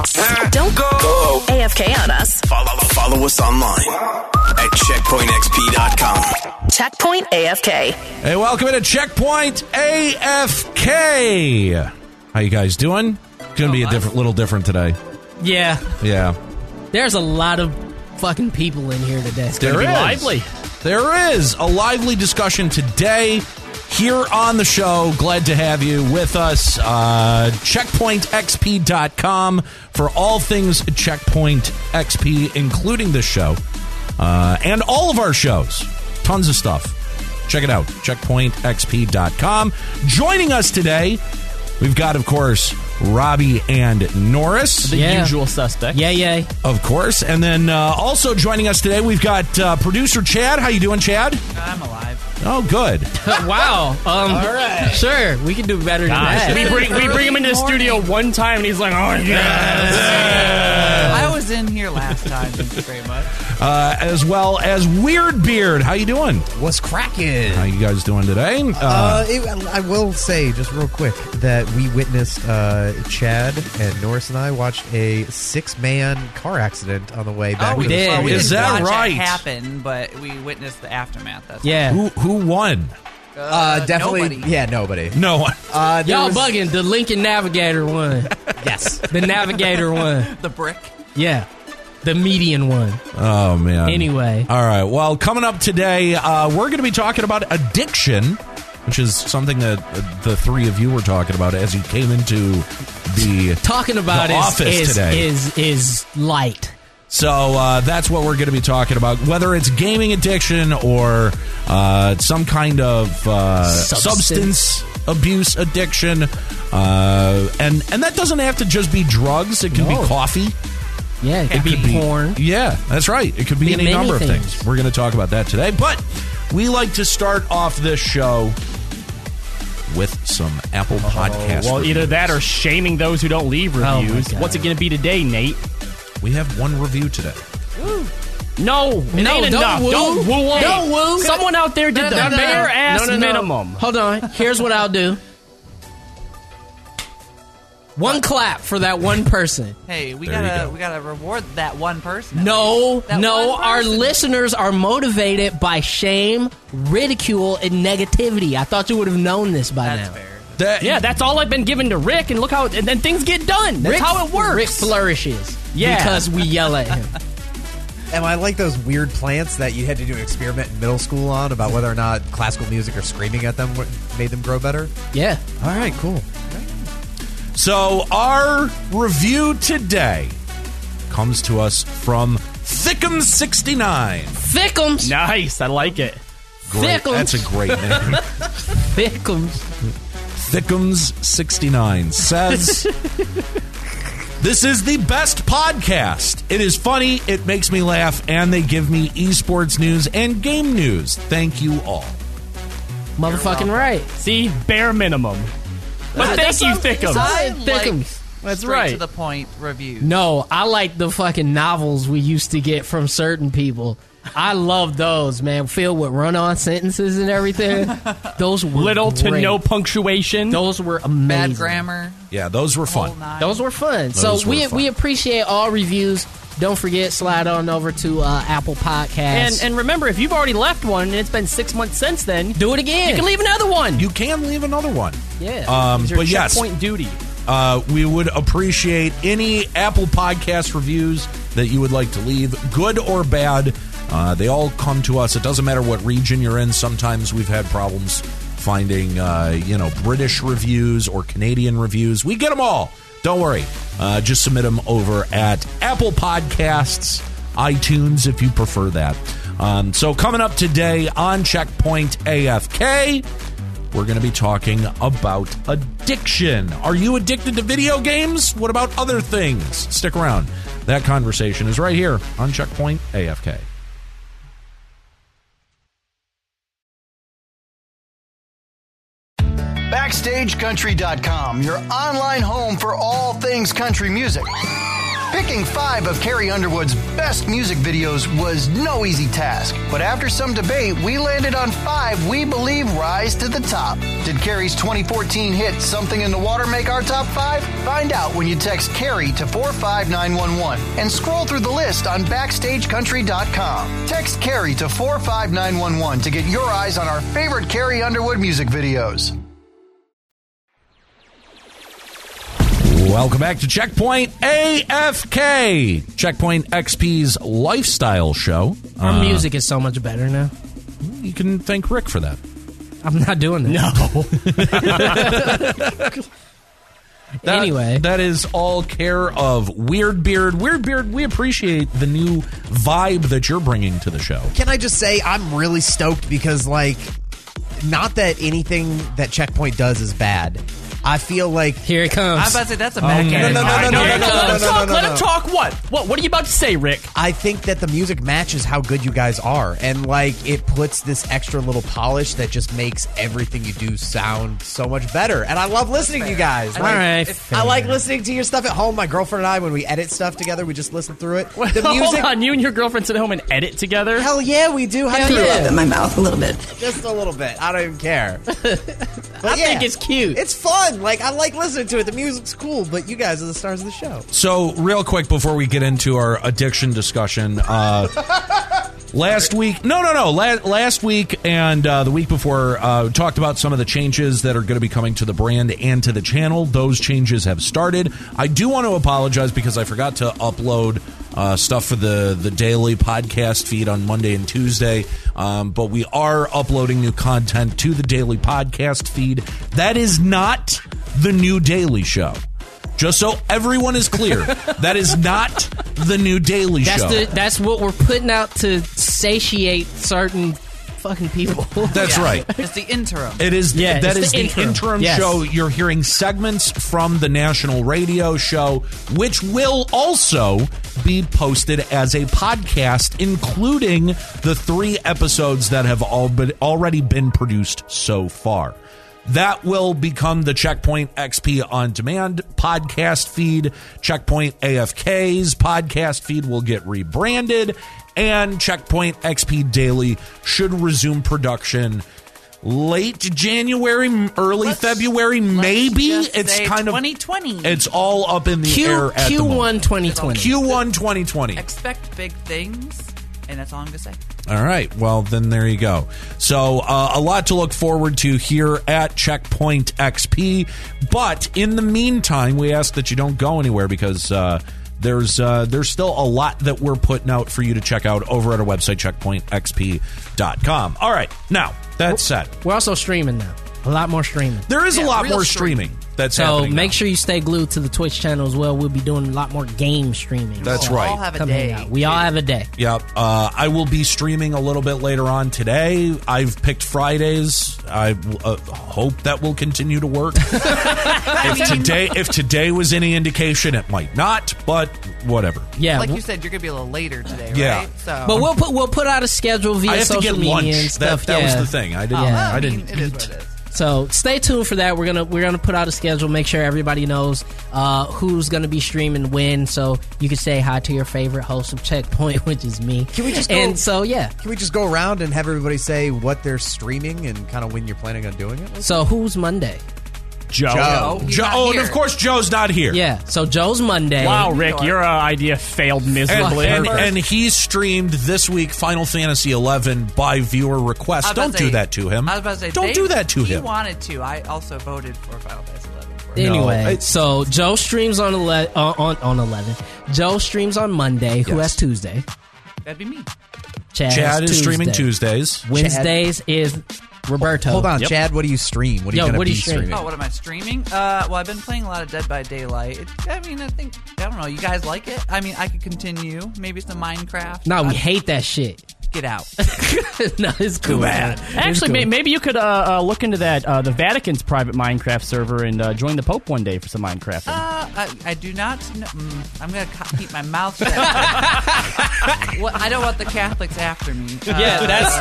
Don't go AFK on us. Follow us online at checkpointxp.com. Checkpoint AFK. Hey, welcome to Checkpoint AFK. How you guys doing? It's going to be a little different today. Yeah. Yeah. There's a lot of fucking people in here today. It's going to be lively. There is a lively discussion today here on the show. Glad to have you with us. CheckpointXP.com for all things Checkpoint XP, including this show and all of our shows. Tons of stuff. Check it out. CheckpointXP.com. Joining us today, we've got, of course, Robbie and Norris. The usual suspect. Yay. Of course. And then also joining us today, we've got producer Chad. How you doing, Chad? I'm alive. Oh, good. Wow. All right. Sure, we can do better than that. We bring him into the studio one time, and he's like, oh, yeah. I was in here last time. Thank you very much. As well as Weird Beard. How you doing? What's cracking? How you guys doing today? I will say, just real quick, that we witnessed Chad and Norris and I watched a 6-man car accident on the way back. We did. Well, we Is didn't that watch right? it happen, but we witnessed the aftermath. That's Yeah. Who won? Definitely. Nobody. Yeah, nobody. No one. Y'all bugging. The Lincoln Navigator won. Yes. The Navigator won. the brick. Yeah. The median one. Oh, man. Anyway. All right. Well, coming up today, we're going to be talking about addiction, which is something that the three of you were talking about as you came into the Talking about the office today. is light. So that's what we're going to be talking about, whether it's gaming addiction or some kind of substance abuse addiction. And that doesn't have to just be drugs. It can be coffee. Yeah, it could be porn. Yeah, that's right. It could be any many number of things. things. We're going to talk about that today. But we like to start off this show with some Apple Podcast Well, reviews. either that or shaming those who don't leave my reviews. God. What's it going to be today, Nate? We have one review today. No, it ain't don't enough. woo. Don't woo on Don't me. woo. Someone out there did the bare ass minimum. Hold on. Here's what I'll do. One clap for that one person. Hey, we There you gotta go. reward that one person. No, That no. one Our person. listeners are motivated by shame, ridicule, and negativity. I thought you would have known this by That's now. fair. Yeah, that's all I've been given to Rick, and look how, and then things get done. That's how it works. Rick flourishes. Yeah. Because we yell at him. Am I like those weird plants that you had to do an experiment in middle school on about whether or not classical music or screaming at them made them grow better? Yeah. All right, cool. So our review today comes to us from Thickums69. Thickums. Nice, I like it. Great. Thickums. That's a great name. Thickums. Thickums69 says, "This is the best podcast. It is funny, it makes me laugh, and they give me esports news and game news. Thank you all." Motherfucking right. See, bare minimum. But thank you, Thickums. I Thickums. That's straight right. to the point reviews. No, I like the fucking novels we used to get from certain people. I love those, man. Filled with run-on sentences and everything. Those were Little to great. no punctuation. Those were amazing. Bad grammar. Yeah, those were whole fun. nine. Those were fun. Those So were we fun. we appreciate all reviews. Don't forget, slide on over to Apple Podcasts. And remember, if you've already left one and it's been 6 months since then, do it again. you can leave another one. You can leave another one. Yeah. It's your But yes, checkpoint duty. we would appreciate any Apple Podcast reviews that you would like to leave, good or bad. They all come to us. It doesn't matter what region you're in. Sometimes we've had problems finding, British reviews or Canadian reviews. We get them all. Don't worry. Just submit them over at Apple Podcasts, iTunes, if you prefer that. So coming up today on Checkpoint AFK, we're going to be talking about addiction. Are you addicted to video games? What about other things? Stick around. That conversation is right here on Checkpoint AFK. BackstageCountry.com, your online home for all things country music. Picking 5 of Carrie Underwood's best music videos was no easy task, but after some debate, we landed on 5 we believe rise to the top. Did Carrie's 2014 hit Something in the Water make our top 5? Find out when you text Carrie to 45911 and scroll through the list on BackstageCountry.com. Text Carrie to 45911 to get your eyes on our favorite Carrie Underwood music videos. Welcome back to Checkpoint AFK, Checkpoint XP's lifestyle show. Our music is so much better now. You can thank Rick for that. I'm not doing that. No. Anyway. That is all care of Weird Beard. Weird Beard, we appreciate the new vibe that you're bringing to the show. Can I just say I'm really stoked because, like, not that anything that Checkpoint does is bad. I feel like here it comes. I was about to say that's a bad guy. Let him talk. What are you about to say, Rick? I think that the music matches how good you guys are, and like it puts this extra little polish that just makes everything you do sound so much better. And I love listening to you guys. All right, I like listening to your stuff at home. My girlfriend and I, when we edit stuff together, we just listen through it. The music. Hold on, you and your girlfriend sit at home and edit together? Hell yeah, we do. I threw up in my mouth a little bit. Just a little bit. I don't even care. I think it's cute. It's fun. Like, I like listening to it. The music's cool, but you guys are the stars of the show. So, real quick before we get into our addiction discussion, last week and the week before, talked about some of the changes that are going to be coming to the brand and to the channel. Those changes have started. I do want to apologize because I forgot to upload stuff for the daily podcast feed on Monday and Tuesday, but we are uploading new content to the daily podcast feed. That is not the new Daily Show. Just so everyone is clear, that is not the new Daily Show. That's what we're putting out to satiate certain fucking people. That's right. It's the interim. It is. Yeah, that it's is the interim Yes. show. You're hearing segments from the national radio show, which will also be posted as a podcast, including the 3 episodes that have already been produced so far. That will become the Checkpoint XP On Demand podcast feed. Checkpoint AFK's podcast feed will get rebranded, and Checkpoint XP Daily should resume production late January, early February, maybe. It's kind of 2020. It's all up in the air at the moment. Q1 2020. Q1 2020. Expect big things, and that's all I'm going to say. All right. Well, then there you go. So a lot to look forward to here at Checkpoint XP. But in the meantime, we ask that you don't go anywhere because there's still a lot that we're putting out for you to check out over at our website, checkpointxp.com. All right. Now, that said, We're also streaming now. A lot more streaming. there is a lot real more streaming. streaming that's So happening make now. sure you stay glued to the Twitch channel as well. We'll be doing a lot more game streaming. That's We right. all have a Come hang day. out. We all have a day. Yep. I will be streaming a little bit later on today. I've picked Fridays. I hope that will continue to work. If today was any indication, it might not, but whatever. Yeah. Like you said, you're going to be a little later today, right? Yeah. So. But we'll put out a schedule via I have to social get media lunch. and stuff. That was yeah. the thing. I didn't. Yeah. I didn't it is eat. what it is. So stay tuned for that. We're gonna put out a schedule. Make sure everybody knows who's gonna be streaming when, so you can say hi to your favorite host of Checkpoint, which is me. Can we just Can we just go around and have everybody say what they're streaming and kind of when you're planning on doing it? So who's Monday? Joe. He's not Oh, and here. of course, Joe's not here. Yeah. So Joe's Monday. Wow, Rick, your idea failed miserably. And he streamed this week Final Fantasy XI by viewer request. I was Don't about do to say- that to him. I was about to say, Don't do that to he him. wanted to. I also voted for Final Fantasy 11. Anyway, No, so Joe streams on 11. Joe streams on Monday. Who Yes. has Tuesday? That'd be me. Chad Chad has is streaming Tuesday. Tuesdays. Wednesdays is Roberto. Hold on, Yep. Chad. What do you stream? What are you going to what do be you stream? streaming? Oh, what am I streaming? Well, I've been playing a lot of Dead by Daylight. I don't know. You guys like it? I mean, I could continue. Maybe some Minecraft. No, we hate that shit. Get out. No, it's cool. bad. man. It's Actually, cool. maybe you could look into that the Vatican's private Minecraft server and join the Pope one day for some Minecraft. I do not know. I'm going to keep my mouth shut. Well, I don't want the Catholics after me. yeah,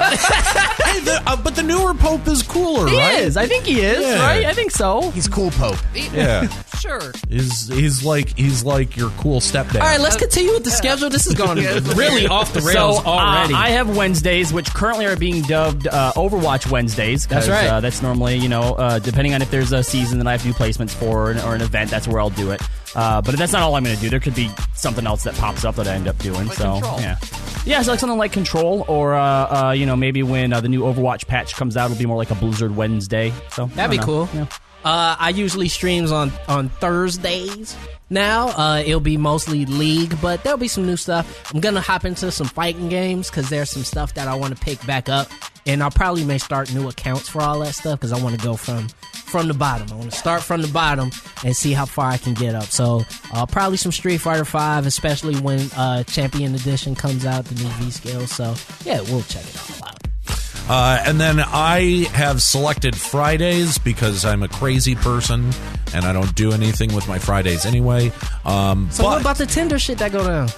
that's But the newer Pope is cooler, he right? is. I think he is. Yeah. Right? I think so. He's cool, Pope. Yeah. Sure. He's like your cool stepdad. All right, let's continue with the schedule. This is going really off the rails already. I have Wednesdays, which currently are being dubbed Overwatch Wednesdays. That's right. That's normally, depending on if there's a season that I have to do placements for or an event, that's where I'll do it. But that's not all I'm going to do. There could be something else that pops up that I end up doing. Like so Control. yeah, so like something like Control, or maybe when the new Overwatch patch comes out, it'll be more like a Blizzard Wednesday. So That'd be cool. Yeah. I usually streams on Thursdays. Now it'll be mostly League, but there'll be some new stuff. I'm gonna hop into some fighting games because there's some stuff that I want to pick back up, and I probably may start new accounts for all that stuff because I want to go from the bottom. I want to start from the bottom and see how far I can get up. So probably some Street Fighter V, especially when Champion Edition comes out, the new V scale. So yeah, we'll check it all out. And then I have selected Fridays because I'm a crazy person and I don't do anything with my Fridays anyway. So what about the Tinder shit that go down?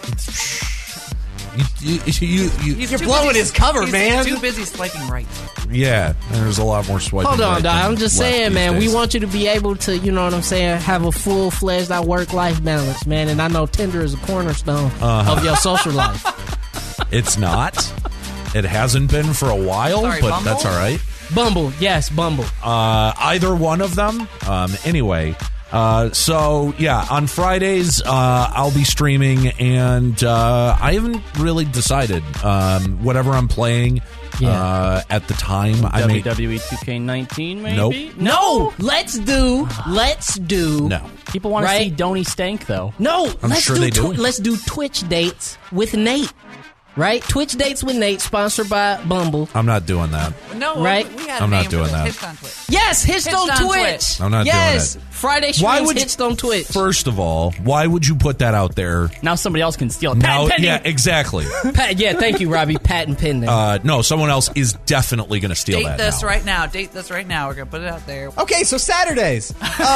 You're blowing his cover, man. He's too busy swiping right. Yeah, there's a lot more swiping. Hold on, right dog. than I'm just left saying, these man. days. We want you to be able to, you know what I'm saying, have a full-fledged work-life balance, man. And I know Tinder is a cornerstone of your social life. It's not. It hasn't been for a while, Sorry, but Bumble? that's all right. Bumble, yes, Bumble. Either one of them. Anyway, so yeah, on Fridays I'll be streaming, and I haven't really decided whatever I'm playing at the time. I may WWE 2K19, maybe? Nope. No, let's do. no. People want to Right? see Donnie Stank, though. No, I'm let's sure do they do. let's do Twitch dates with Nate. Right? Twitch dates with Nate, sponsored by Bumble. I'm not doing that. No, Right? we had a I'm not name doing for this. that. Hits on Twitch. Yes, Hits Hits on on Twitch. Twitch. I'm not doing yes, it. Friday Why streams would you- Hits on Twitch. First of all, why would you put that out there? Now somebody else can steal it. Now, Patent pending. yeah, exactly. Yeah, thank you, Robbie. Patent pending. No, someone else is definitely going to steal Date that. this now. right now. Date this right now. We're going to put it out there. Okay, so Saturdays.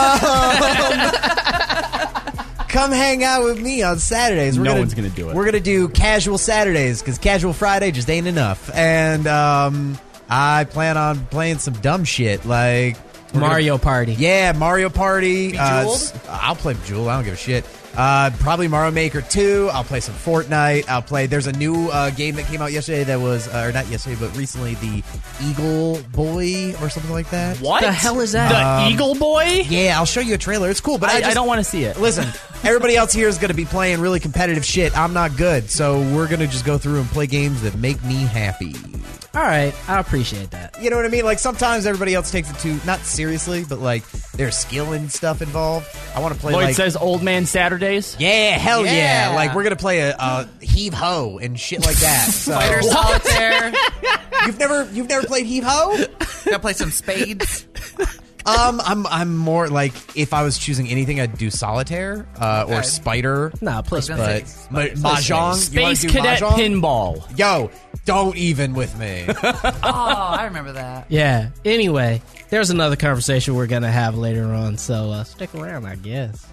Come hang out with me on Saturdays. No one's gonna do it. We're gonna do casual Saturdays because casual Friday just ain't enough. And I plan on playing some dumb shit like Mario Party. Yeah, Mario Party. Bejeweled? I'll play Bejeweled. I don't give a shit. Probably Mario Maker 2. I'll play some Fortnite. There's a new game that came out yesterday that was, or not yesterday, but recently, the Eagle Boy or something like that. What the hell is that? The Eagle Boy? Yeah, I'll show you a trailer. It's cool, but I don't want to see it. Listen, everybody else here is going to be playing really competitive shit. I'm not good, so we're going to just go through and play games that make me happy. All right, I appreciate that. You know what I mean? Like, sometimes everybody else takes it too, not seriously, but like, there's skill and stuff involved. I want to play Lloyd like... says Old Man Saturdays. Yeah, hell yeah. Yeah. Like, we're going to play a heave ho and shit like that. So. Spider Solitaire. You've never played heave ho? Gotta play some spades. I'm more like, if I was choosing anything, I'd do solitaire or spider. Nah, play I was gonna Space. say But mahjong, you wanna Space do Cadet mahjong? Pinball. Yo, don't even with me. Oh, I remember that. Yeah. Anyway, there's another conversation we're gonna have later on, so stick around, I guess.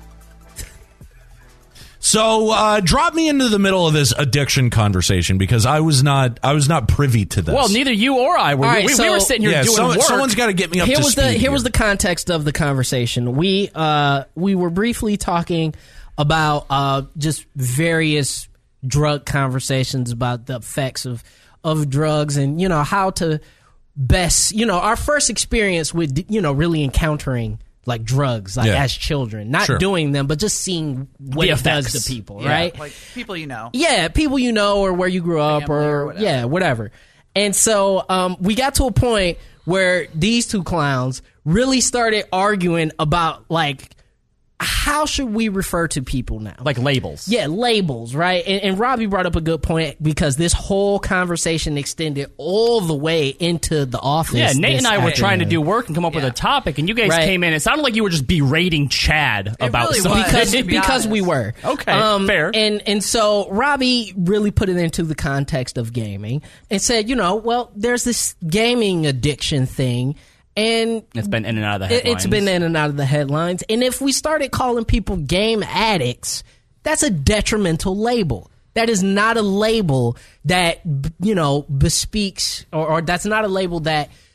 So drop me into the middle of this addiction conversation because I was not privy to this. Well, neither you or I were. All right, we so- were sitting here yeah, doing work. someone's got to get me up Here to was speed. here was the context of the conversation. We were briefly talking about just various drug conversations about the effects of drugs and how to best our first experience with really encountering like drugs as children, not Sure. doing them but just seeing what The it does effects. to people, Yeah. right? Like people you know. Yeah, people you know or where you grew up Family or whatever. whatever. And so we got to a point where these two clowns really started arguing about like how should we refer to people now? like labels. Yeah, labels, right? And Robbie brought up a good point because this whole conversation extended all the way into the office. Yeah, Nate and this I were trying to afternoon. do work and come up with a topic, and you guys Right. came in. It sounded like you were just berating Chad about really something. was. To be because we honest. were Okay, fair. and so Robbie really put it into the context of gaming and said, well, there's this gaming addiction thing, and It's been in and out of the it's headlines. been in and out of the headlines. And if we started calling people game addicts, that's a detrimental label. That is not a label that bespeaks, or that's not a label that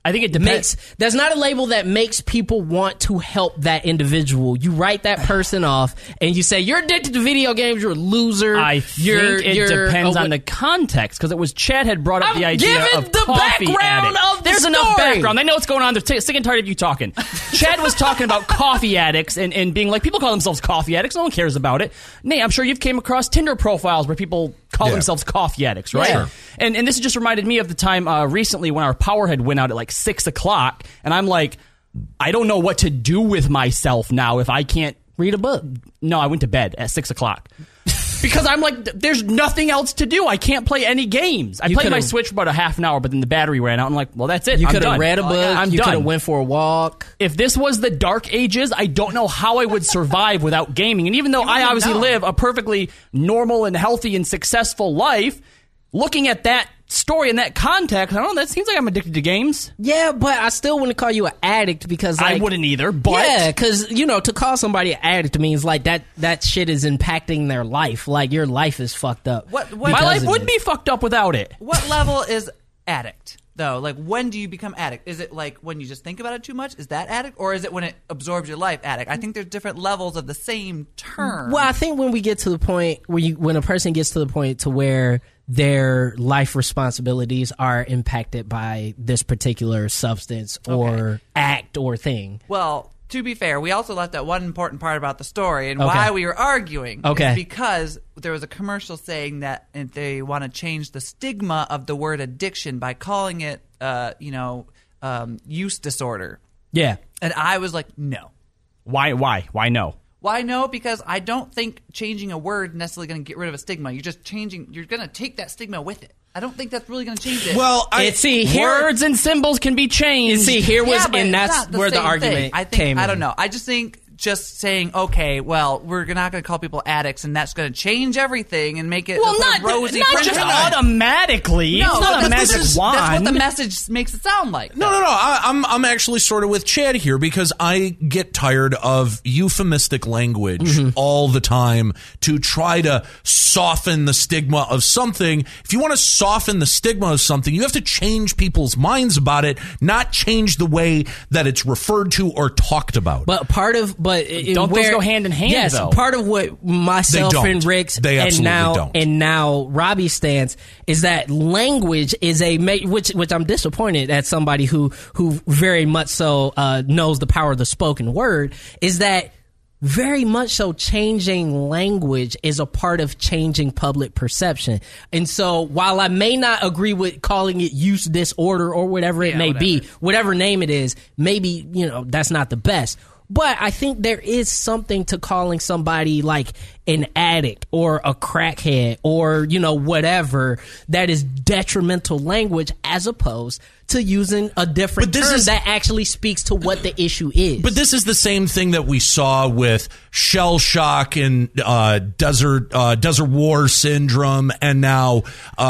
I think it depends. There's not a label that makes people want to help that individual. You write that person off and you say, you're addicted to video games, you're a loser. I think it depends on the context, because it was Chad had brought up the idea of the coffee background addicts. of the There's enough story. background. They know what's going on. They're sick and tired of you talking. Chad was talking about coffee addicts and being like, people call themselves coffee addicts. No one cares about it. Nate, I'm sure you've came across Tinder profiles where people call themselves coffee addicts, right? Yeah. And this just reminded me of the time recently when our power had went out at like 6 o'clock. And I'm like, I don't know what to do with myself now if I can't read a book. No, I went to bed at 6 o'clock. Because I'm like, there's nothing else to do. I can't play any games. I played my Switch for about a half an hour, but then the battery ran out. I'm like, well, that's it. You I'm could have done. read a book. I'm you done. could have went for a walk. If this was the dark ages, I don't know how I would survive without gaming. And even though I obviously live a perfectly normal and healthy and successful life, looking at that story in that context, I don't know, that seems like I'm addicted to games. Yeah, but I still wouldn't call you an addict because I wouldn't either, but... Yeah, because, to call somebody an addict means like that shit is impacting their life. Like, your life is fucked up. What my life would be fucked up without it. What level is addict, though? Like, when do you become addict? Is it like when you just think about it too much? Is that addict? Or is it when it absorbs your life, addict? I think there's different levels of the same term. Well, I think when we get to the point when a person gets to the point to where their life responsibilities are impacted by this particular substance or act or thing. Well, to be fair, we also left out one important part about the story and why we were arguing. Okay. Is because there was a commercial saying that they want to change the stigma of the word addiction by calling it, use disorder. Yeah. And I was like, no. Why no? Why no? Because I don't think changing a word necessarily going to get rid of a stigma. You're going to take that stigma with it. I don't think that's really going to change it. Well, words and symbols can be changed. And that's where the argument came in. I don't know. I just think just saying, okay, well, we're not going to call people addicts, and that's going to change everything and make it rosy. Not just automatically. No, it's not a magic wand. That's what the message makes it sound like. No. I'm actually sort of with Chad here because I get tired of euphemistic language all the time to try to soften the stigma of something. If you want to soften the stigma of something, you have to change people's minds about it, not change the way that it's referred to or talked about. But don't those go hand in hand? Yes, though? part of what myself and Rick's and now Robbie's stance is that language is which I'm disappointed at somebody who very much so knows the power of the spoken word, is that very much so changing language is a part of changing public perception. And so while I may not agree with calling it use disorder or whatever it may be, whatever name it is, maybe, that's not the best. But I think there is something to calling somebody like an addict or a crackhead or, whatever that is detrimental language as opposed to using a different term that actually speaks to what the issue is. But this is the same thing that we saw with shell shock and desert war syndrome and now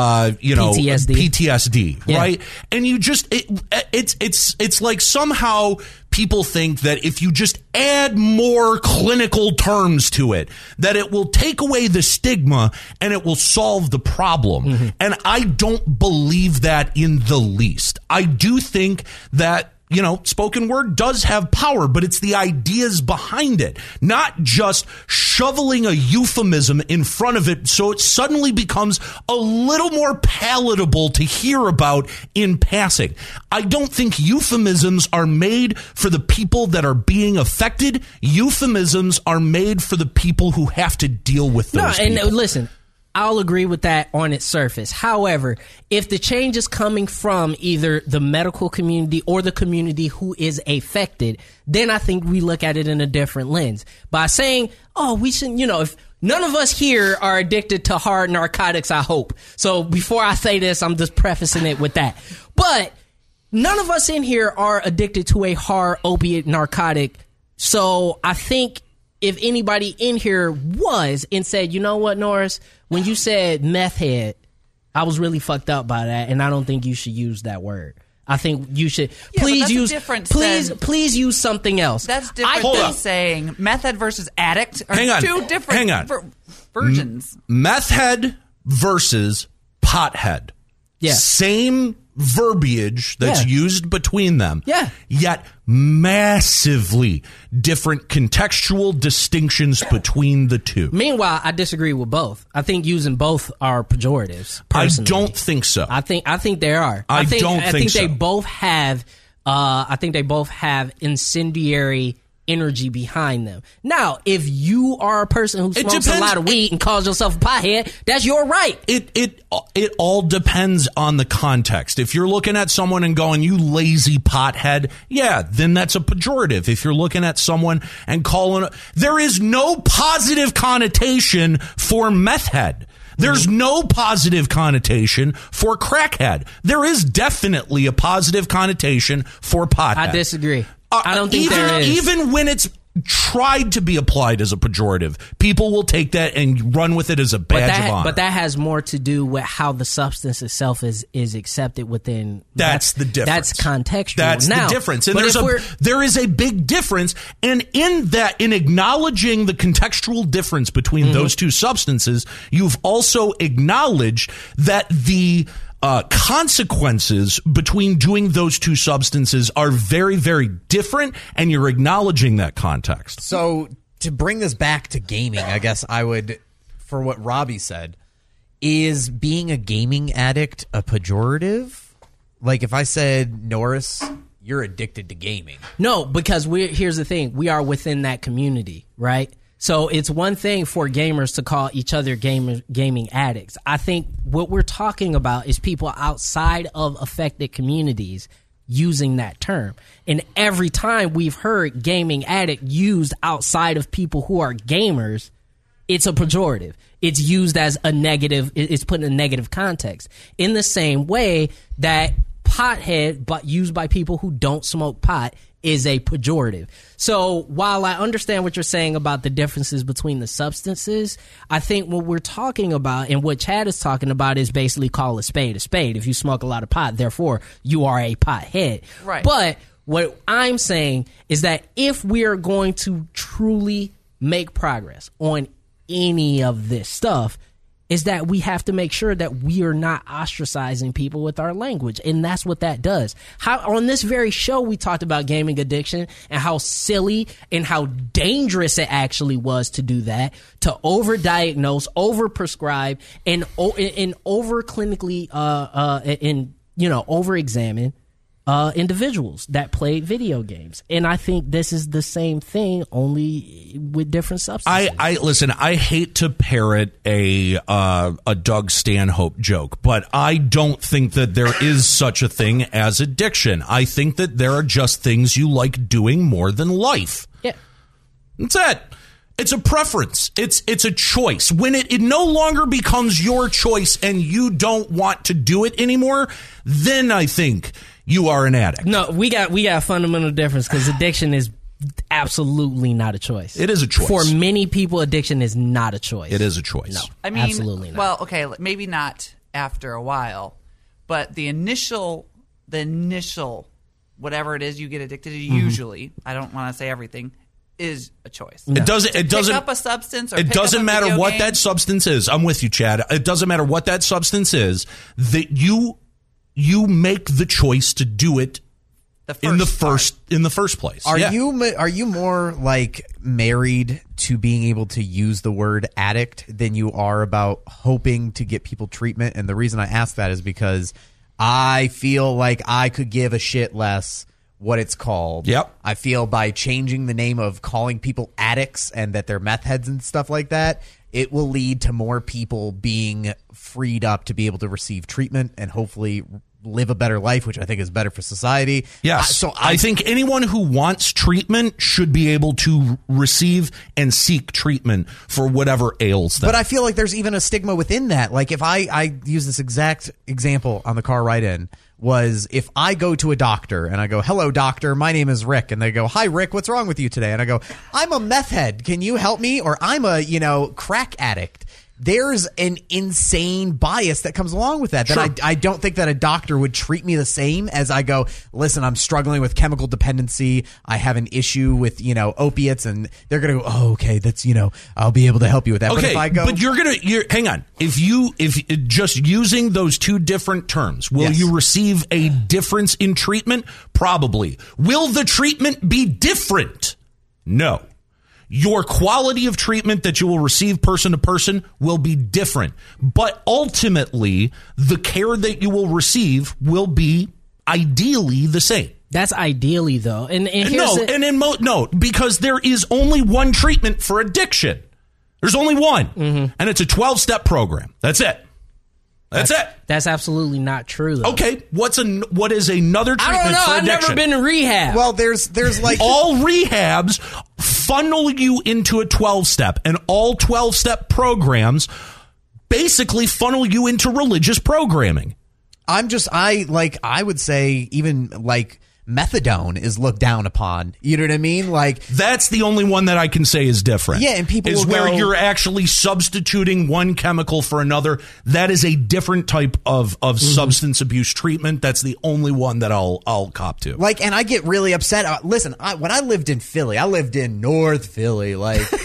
PTSD, right? And you just it's like somehow people think that if you just add more clinical terms to it, that it will take away the stigma and it will solve the problem. And I don't believe that in the least. I do think that, spoken word does have power, but it's the ideas behind it, not just shoveling a euphemism in front of it so it suddenly becomes a little more palatable to hear about in passing. I don't think euphemisms are made for the people that are being affected. Euphemisms are made for the people who have to deal with those people. And listen, I'll agree with that on its surface. However, if the change is coming from either the medical community or the community who is affected, then I think we look at it in a different lens. By saying, we shouldn't, if none of us here are addicted to hard narcotics, I hope. So before I say this, I'm just prefacing it with that. But none of us in here are addicted to a hard opiate narcotic. So I think if anybody in here was and said, you know what, Norris, when you said meth head, I was really fucked up by that, and I don't think you should use that word. I think you should please use something else. That's different than saying meth head versus addict are two different versions. Meth head versus pothead. Yeah. Same verbiage that's used between them. Yeah. Yet massively different contextual distinctions between the two. Meanwhile, I disagree with both. I think using both are pejoratives. Personally. I don't think so. I think there are. I think so. They both have. I think they both have incendiary energy behind them. Now, if you are a person who smokes a lot of weed and calls yourself a pothead, that's your right. It all depends on the context. If you're looking at someone and going, "You lazy pothead," yeah, then that's a pejorative. If you're looking at someone and calling, there is no positive connotation for meth head. There's no positive connotation for crackhead. There is definitely a positive connotation for pothead. I disagree. I don't think there is. Even when it's tried to be applied as a pejorative, people will take that and run with it as a badge of honor. But that has more to do with how the substance itself is accepted within. That's the difference. That's contextual. That's the difference. And there is a big difference. And in acknowledging the contextual difference between those two substances, you've also acknowledged that the consequences between doing those two substances are very, very different, and you're acknowledging that context. So to bring this back to gaming, I guess I would, for what Robbie said, is being a gaming addict a pejorative? Like if I said, Norris, you're addicted to gaming. No, because here's the thing. We are within that community, right? So it's one thing for gamers to call each other gaming addicts. I think what we're talking about is people outside of affected communities using that term. And every time we've heard gaming addict used outside of people who are gamers, it's a pejorative. It's used as a negative. It's put in a negative context. In the same way that pothead, but used by people who don't smoke pot, is a pejorative. So while I understand what you're saying about the differences between the substances, I think what we're talking about and what Chad is talking about is basically call a spade a spade. If you smoke a lot of pot, therefore you are a pothead. Right. But what I'm saying is that if we are going to truly make progress on any of this stuff, is that we have to make sure that we are not ostracizing people with our language. And that's what that does. On this very show, we talked about gaming addiction and how silly and how dangerous it actually was to do that, to overdiagnose, overprescribe, and over-clinically, over-examine individuals that play video games. And I think this is the same thing, only with different substances. Listen, I hate to parrot a Doug Stanhope joke, but I don't think that there is such a thing as addiction. I think that there are just things you like doing more than life. Yeah. That's it. It's a preference. It's a choice. When it no longer becomes your choice and you don't want to do it anymore, then I think you are an addict. No, we got a fundamental difference, because addiction is absolutely not a choice. It is a choice. For many people, addiction is not a choice. It is a choice. No, I mean, absolutely not. Well, okay, maybe not after a while, but the initial, whatever it is you get addicted to, usually, I don't want to say everything, is a choice. It doesn't pick up a substance, or it doesn't matter what that substance is. I'm with you, Chad. It doesn't matter what that substance is, that you make the choice to do it in the first place. Are you more like married to being able to use the word addict than you are about hoping to get people treatment? And the reason I ask that is because I feel like I could give a shit less what it's called. Yep. I feel by changing the name of calling people addicts and that they're meth heads and stuff like that, it will lead to more people being freed up to be able to receive treatment and hopefully live a better life, which I think is better for society. Yes. So I think anyone who wants treatment should be able to receive and seek treatment for whatever ails them. But I feel like there's even a stigma within that. Like if I use this exact example on the car ride in, was if I go to a doctor and I go, "Hello, doctor, my name is Rick," and they go, "Hi, Rick, what's wrong with you today?" And I go, "I'm a meth head. Can you help me?" Or "I'm a, crack addict." there's an insane bias that comes along with that. Sure. That I don't think that a doctor would treat me the same as I go, listen, I'm struggling with chemical dependency. I have an issue with, opiates, and they're going to go, oh, okay, that's, I'll be able to help you with that. Okay, but if I go, but hang on. If just using those two different terms, will Yes. you receive a difference in treatment? Probably. Will the treatment be different? No. Your quality of treatment that you will receive person to person will be different. But ultimately, the care that you will receive will be ideally the same. That's ideally, though. And here's No, because there is only one treatment for addiction. There's only one. Mm-hmm. And it's a 12-step program. That's it. That's it. That's absolutely not true, though. Okay, what is another treatment I don't know. for I've addiction? never been to rehab. well, there's like All rehabs funnel you into a 12-step, and all 12-step programs basically funnel you into religious programming. I would say even like methadone is looked down upon. You know what I mean? Like, That's the only one that I can say is different. Yeah, and people is will where go- you're actually substituting one chemical for another. That is a different type of substance abuse treatment. That's the only one that I'll cop to. and I get really upset. Listen, when I lived in Philly, I lived in North Philly.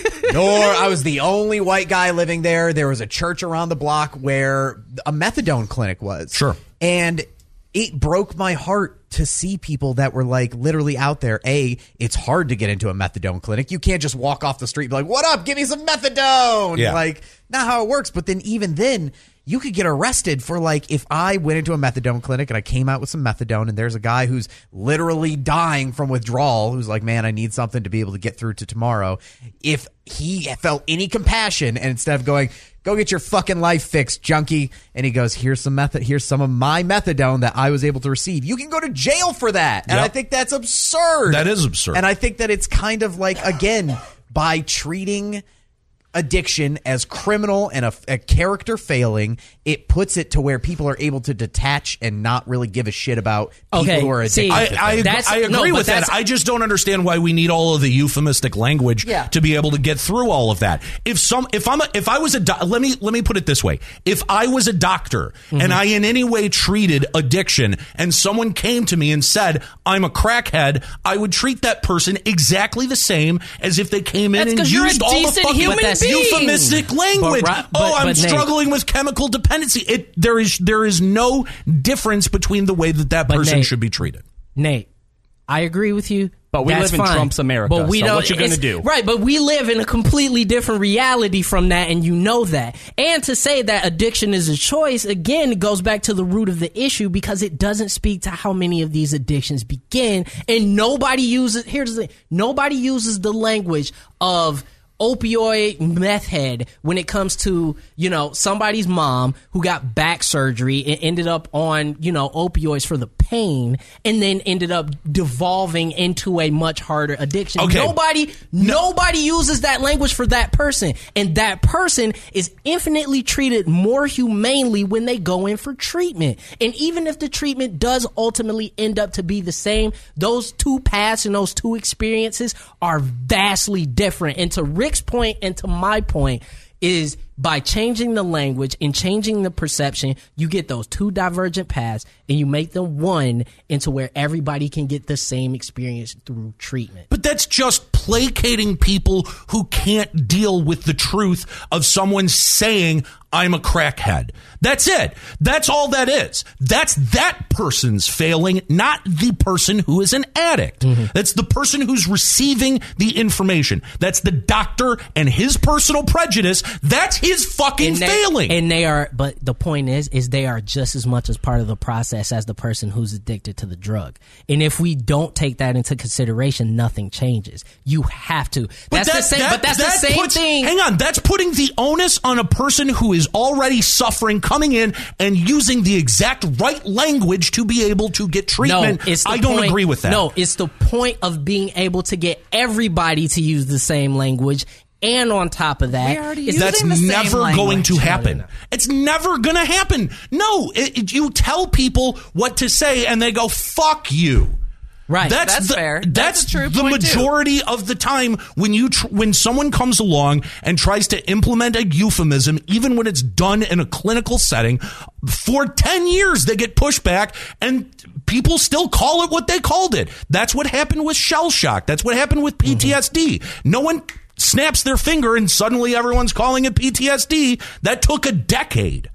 I was the only white guy living there. There was a church around the block where a methadone clinic was. Sure. And it broke my heart to see people that were literally out there. It's hard to get into a methadone clinic. You can't just walk off the street and be like, what up? Give me some methadone. Yeah. Not how it works. But then even then, you could get arrested for if I went into a methadone clinic and I came out with some methadone and there's a guy who's literally dying from withdrawal who's like, man, I need something to be able to get through to tomorrow. If he felt any compassion, and instead of going, go get your fucking life fixed, junkie, and he goes, here's some of my methadone that I was able to receive, you can go to jail for that. And Yep. I think that's absurd. That is absurd. And I think that it's kind of again, by treating addiction as criminal and a character failing, it puts it to where people are able to detach and not really give a shit about people who are addicted. see, to I things. agree with that. I just don't understand why we need all of the euphemistic language to be able to get through all of that. Let me put it this way. If I was a doctor and I in any way treated addiction and someone came to me and said, I'm a crackhead, I would treat that person exactly the same as if they came in That's and 'cause you're a used all the decent fucking human being. euphemistic language. But I'm Nate, struggling with chemical dependency. There is no difference between the way that person Nate, should be treated. Nate, I agree with you. But we That's live in fine. Trump's America, But we so don't, what you gonna it's- do? Right, but we live in a completely different reality from that, and you know that. And to say that addiction is a choice, again, it goes back to the root of the issue because it doesn't speak to how many of these addictions begin. And nobody uses the language of opioid meth head when it comes to, somebody's mom who got back surgery and ended up on, opioids for the pain and then ended up devolving into a much harder addiction. Okay. Nobody uses that language for that person. And that person is infinitely treated more humanely when they go in for treatment. And even if the treatment does ultimately end up to be the same, those two paths and those two experiences are vastly different. And to Rick's point and to my point is by changing the language and changing the perception, you get those two divergent paths and you make them one into where everybody can get the same experience through treatment. But that's just placating people who can't deal with the truth of someone saying, I'm a crackhead. That's it. That's all that is. That's that person's failing, not the person who is an addict. That's the person who's receiving the information. That's the doctor and his personal prejudice. That's his fucking failing. And they are, but the point is they are just as much as part of the process as the person who's addicted to the drug. And if we don't take that into consideration, nothing changes. You have to. That's the same thing. Hang on. That's putting the onus on a person who is already suffering, coming in and using the exact right language to be able to get treatment. No, it's the I don't point- agree with that. No, it's the point of being able to get everybody to use the same language. And on top of that, We already it's- use That's Using the same never going language. to happen. It's never going to happen. No, you tell people what to say and they go, fuck you. Right. That's fair. That's a true the point, too. majority of the time when someone comes along and tries to implement a euphemism, even when it's done in a clinical setting, for 10 years they get pushback and people still call it what they called it. That's what happened with shell shock. That's what happened with PTSD. No one snaps their finger and suddenly everyone's calling it PTSD. That took a decade.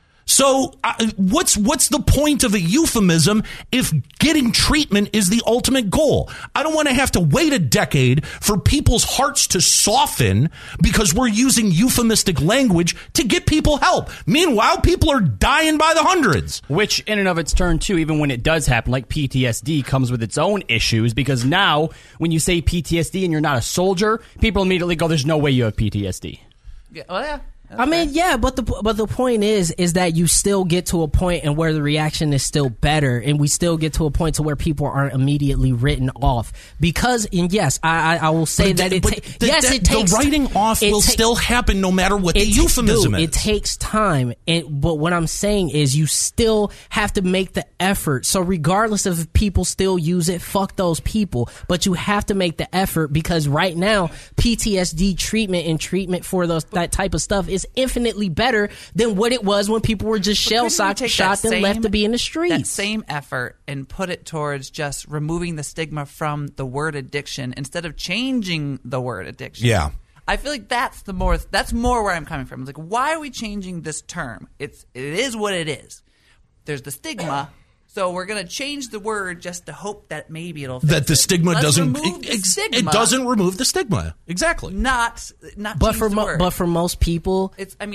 So what's the point of a euphemism if getting treatment is the ultimate goal? I don't want to have to wait a decade for people's hearts to soften because we're using euphemistic language to get people help. Meanwhile, people are dying by the hundreds. Which, in and of its turn, too, even when it does happen, like PTSD comes with its own issues, because now when you say PTSD and you're not a soldier, people immediately go, there's no way you have PTSD. Yeah, well, yeah. I mean, yeah, but the point is that you still get to a point and where the reaction is still better, and we still get to a point to where people aren't immediately written off because, and yes, I will say that it takes. The writing off will still happen no matter what the euphemism is. It takes time, but what I'm saying is you still have to make the effort. So regardless of if people still use it, fuck those people. But you have to make the effort because right now PTSD treatment and treatment for that type of stuff is infinitely better than what it was when people were just shell-shocked, shot, and left to be in the streets. That same effort and put it towards just removing the stigma from the word addiction instead of changing the word addiction. Yeah. I feel like that's more where I'm coming from. It's like, why are we changing this term? It is what it is. There's the stigma. So we're going to change the word just to hope that maybe it'll fix that the stigma doesn't it doesn't remove the stigma. Exactly. Not but change the word. But for most people,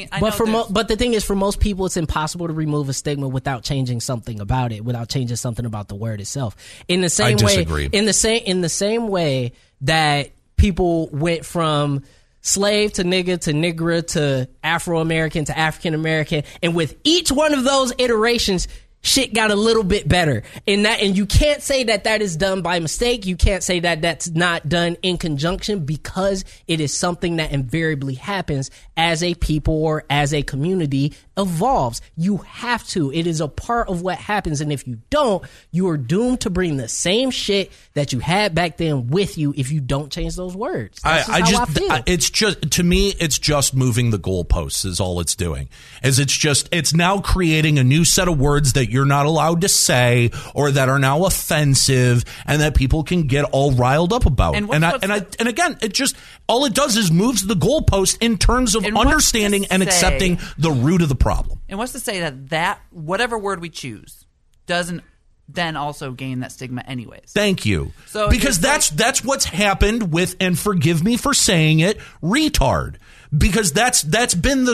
but the thing is, for most people, it's impossible to remove a stigma without changing something about it, without changing something about the word itself. In the same way, disagree. in the same way that people went from slave to nigga to nigger to Afro-American to African-American, and with each one of those iterations, shit got a little bit better. And you can't say that is done by mistake. You can't say that that's not done in conjunction, because it is something that invariably happens as a people or as a community evolves. You have to. It is a part of what happens. And if you don't, you are doomed to bring the same shit that you had back then with you if you don't change those words. That's how I feel. It's just, to me, it's just moving the goalposts is all it's doing. It's now creating a new set of words that you're not allowed to say or that are now offensive and that people can get all riled up about. And again, it just, all it does is moves the goalpost in terms of understanding and accepting the root of the problem. And what's to say that whatever word we choose doesn't then also gain that stigma anyways? Thank you. So because that's what's happened with, and forgive me for saying it, retard. Because that's been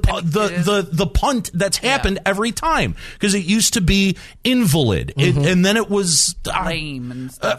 the punt that's happened every time. Because it used to be invalid, and then it was lame and stuff.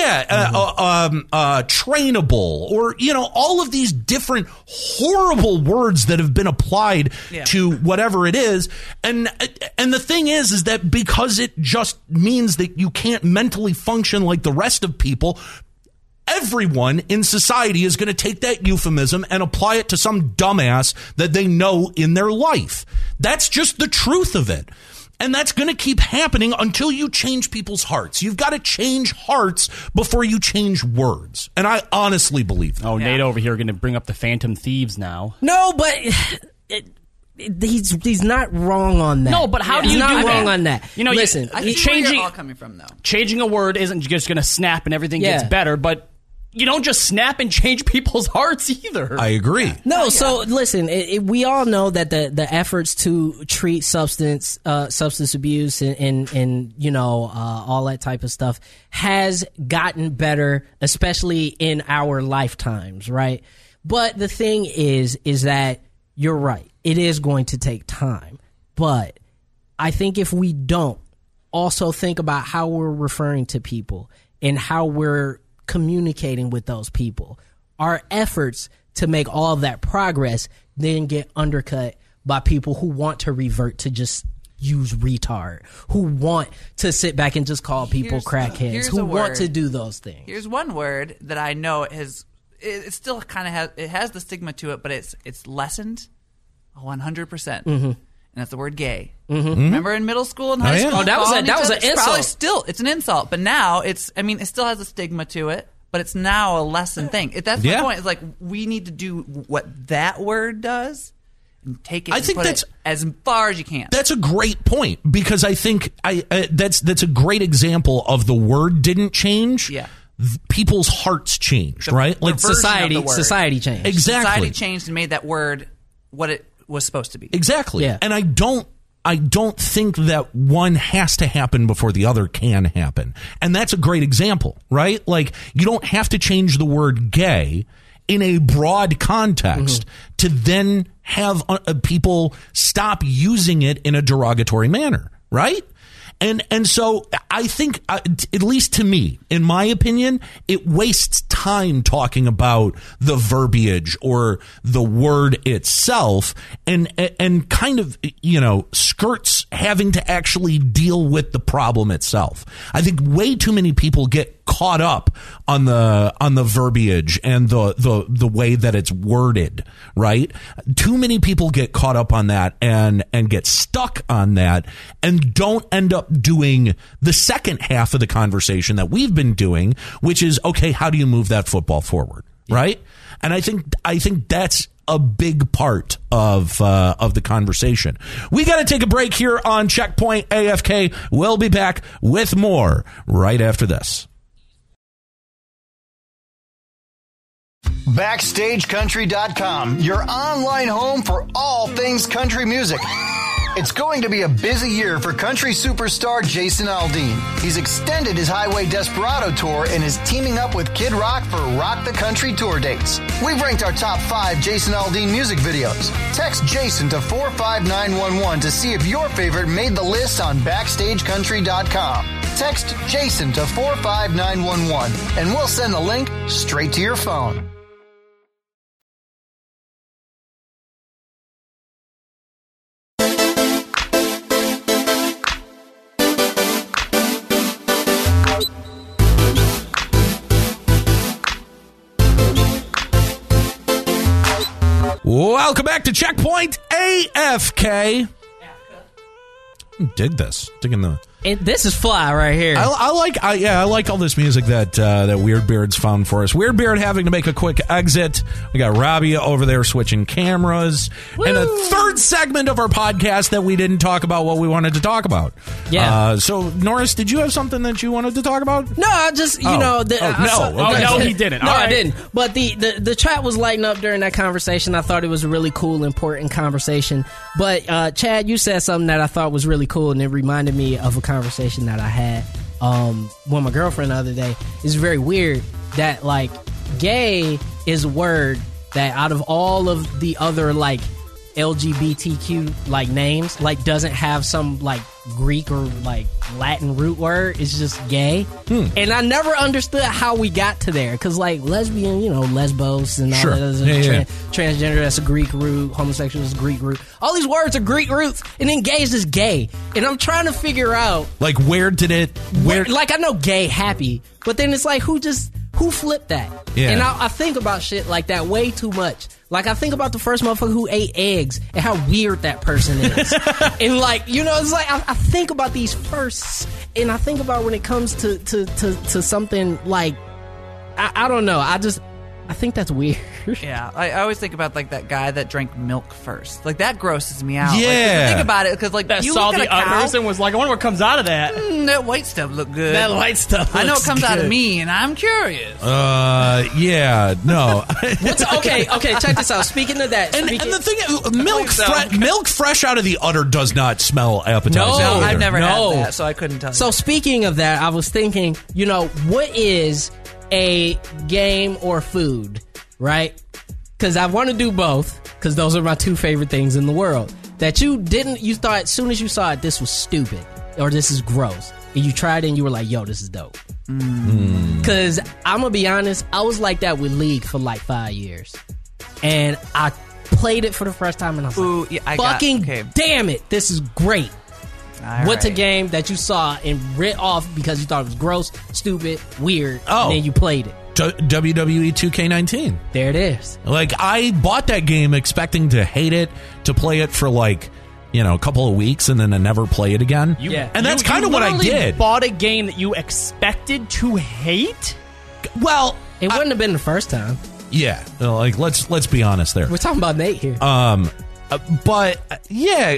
Trainable, or all of these different horrible words that have been applied to whatever it is. And the thing is that because it just means that you can't mentally function like the rest of people, everyone in society is going to take that euphemism and apply it to some dumbass that they know in their life. That's just the truth of it. And that's going to keep happening until you change people's hearts. You've got to change hearts before you change words. And I honestly believe that. Oh, Nate over here going to bring up the Phantom Thieves now. No, but he's not wrong on that. No, but how do you do that? He's not wrong on that. Listen, I see where you're all coming from, though. Changing a word isn't just going to snap and everything gets better, but you don't just snap and change people's hearts either. I agree. No, so listen, we all know that the efforts to treat substance abuse and all that type of stuff has gotten better, especially in our lifetimes, right? But the thing is that you're right. It is going to take time. But I think if we don't also think about how we're referring to people and how we're communicating with those people, our efforts to make all of that progress then get undercut by people who want to revert to just use retard, who want to sit back and just call people crackheads, who want to do those things. Here's one word that I know it still kind of has the stigma to it, but it's lessened 100%. and that's the word gay. Remember in middle school and high yeah. school? Oh, that was calling that each was other? an It's probably insult. still, it's an insult, but now it still has a stigma to it, but it's now a lesson thing. That's Yeah. the point. It's like we need to do what that word does and take it I and think put that's- it as far as you can. That's a great point because I think that's a great example of the word didn't change. Yeah. People's hearts changed, right? the Like version of Society the word. society changed. exactly. Society changed and made that word what it was supposed to be. Exactly. Yeah. And I don't think that one has to happen before the other can happen. And that's a great example, right? Like you don't have to change the word gay in a broad context to then have people stop using it in a derogatory manner, right? And so I think, at least to me, in my opinion, it wastes time talking about the verbiage or the word itself and kind of, skirts having to actually deal with the problem itself. I think way too many people get caught up on the verbiage and the way that it's worded, right? Too many people get caught up on that and get stuck on that and don't end up doing the second half of the conversation that we've been doing, which is, okay, how do you move that football forward, right? And I think that's a big part of the conversation. We got to take a break here on Checkpoint AFK. We'll be back with more right after this. BackstageCountry.com, your online home for all things country music. It's going to be a busy year for country superstar Jason Aldean. He's extended his Highway Desperado tour and is teaming up with Kid Rock for Rock the Country tour dates. We've ranked our top 5 Jason Aldean music videos. Text Jason to 45911 to see if your favorite made the list on BackstageCountry.com. Text Jason to 45911 and we'll send the link straight to your phone. Welcome back to Checkpoint AFK. Dig this. Digging the. This is fly right here. I like all this music that Weird Beard's found for us. Weird Beard having to make a quick exit. We got Robbie over there switching cameras. Woo! And a third segment of our podcast that we didn't talk about what we wanted to talk about. Yeah. So Norris, did you have something that you wanted to talk about? No, I just no, he didn't. No, All I right. didn't. But the chat was lighting up during that conversation. I thought it was a really cool, important conversation. But Chad, you said something that I thought was really cool, and it reminded me of a conversation that I had with my girlfriend the other day. It's very weird that like gay is a word that out of all of the other like LGBTQ like names like doesn't have some like Greek or like Latin root word. It's just gay. And I never understood how we got to there because like lesbian, lesbos and all Sure. that is transgender, that's a Greek root. Homosexual is a Greek root. All these words are Greek roots, and then gay is just gay. And I'm trying to figure out Like where did it? Where? like I know gay, happy, but then it's like who flipped that? Yeah. And I think about shit like that way too much. Like I think about the first motherfucker who ate eggs and how weird that person is. And like, it's like I think about these firsts, and I think about when it comes to something like I don't know. I think that's weird. Yeah, I always think about like that guy that drank milk first. Like that grosses me out. Yeah. Like, 'cause think about it because like That you saw look at the a cow, udders and was like, I wonder what comes out of that. that white stuff look good. That light stuff. I know it looks comes out of good. me, and I'm curious. Yeah, no. Okay, check this out. Speaking of that, And the thing is, milk fresh out of the udder does not smell appetizing. No, No, either. I've never No. had that, so I couldn't tell you. So speaking of that, I was thinking, what is a game or food, right? Because I want to do both, because those are my two favorite things in the world. That you thought as soon as you saw it, this was stupid, or this is gross. And you tried it and you were like, yo, this is dope. Because I'm going to be honest, I was like that with League for like 5 years. And I played it for the first time and I was Ooh, like, yeah, I fucking okay. damn it, this is great. All What's a right. game that you saw and writ off because you thought it was gross, stupid, weird, Oh. and then you played it? WWE 2K19. There it is. Like, I bought that game expecting to hate it, to play it for like a couple of weeks and then I never play it again. And that's kind of what I did. Bought a game that you expected to hate? Well, it wouldn't have been the first time. Yeah, like let's be honest there. We're talking about Nate here. But yeah,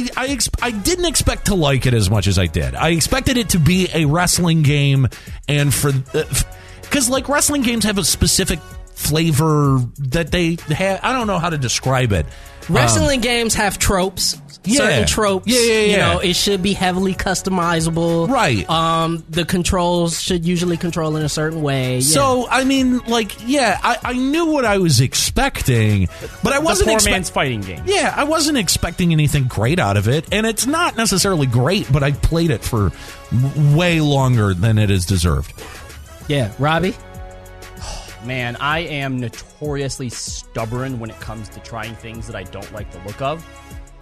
I didn't expect to like it as much as I did. I expected it to be a wrestling game, and because like wrestling games have a specific flavor that they have. I don't know how to describe it. Wrestling games have tropes. Certain tropes. Yeah. It should be heavily customizable. Right. The controls should usually control in a certain way. Yeah. So, I mean, like, I knew what I was expecting, but I wasn't the poor man's fighting game. Yeah, I wasn't expecting anything great out of it, and it's not necessarily great, but I played it for way longer than it is deserved. Yeah, Robbie? Man, I am notoriously stubborn when it comes to trying things that I don't like the look of.